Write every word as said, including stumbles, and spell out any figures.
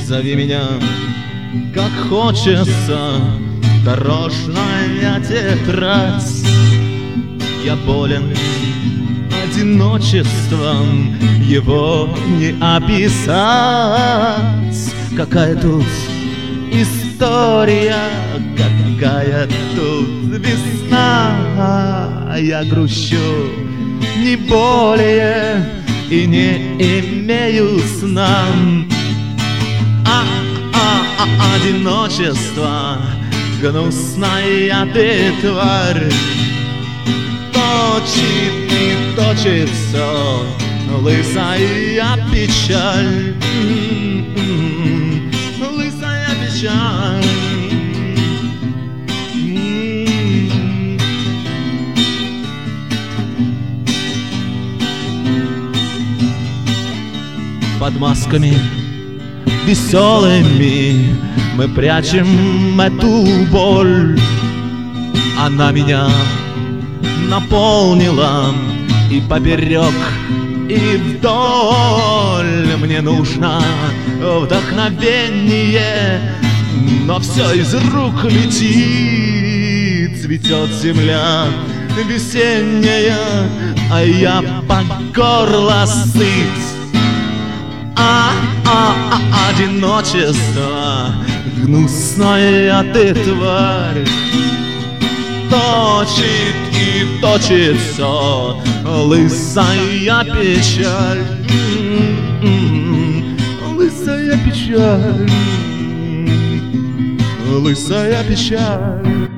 Зови меня, как хочется, дорожная тетрадь. Я болен одиночеством, его не описать. Какая тут история, какая тут весна. Я грущу не более и не имею сна. А, а, а, одиночество, гнусная ты тварь. Точит и точится лысая печаль. Лысая печаль. Под масками веселыми мы прячем эту боль. Она меня наполнила и поперек, и вдоль. Мне нужно вдохновение, но все из рук летит. Цветет земля весенняя, а я по горло сыт. А, а, а, одиночество, гнусная ты тварь. Точит и точится лысая печаль. Лысая печаль. Лысая печаль.